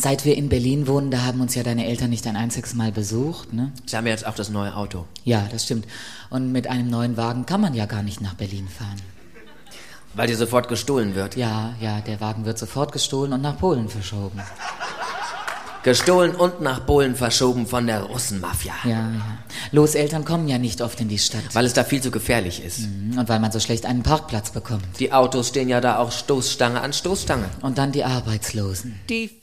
Seit wir in Berlin wohnen, da haben uns ja deine Eltern nicht ein einziges Mal besucht, ne? Sie haben jetzt auch das neue Auto. Ja, das stimmt. Und mit einem neuen Wagen kann man ja gar nicht nach Berlin fahren. Weil dir sofort gestohlen wird. Ja, der Wagen wird sofort gestohlen und nach Polen verschoben. Gestohlen und nach Polen verschoben von der Russenmafia. Ja. Loseltern kommen ja nicht oft in die Stadt. Weil es da viel zu gefährlich ist. Und weil man so schlecht einen Parkplatz bekommt. Die Autos stehen ja da auch Stoßstange an Stoßstange. Und dann die Arbeitslosen. Die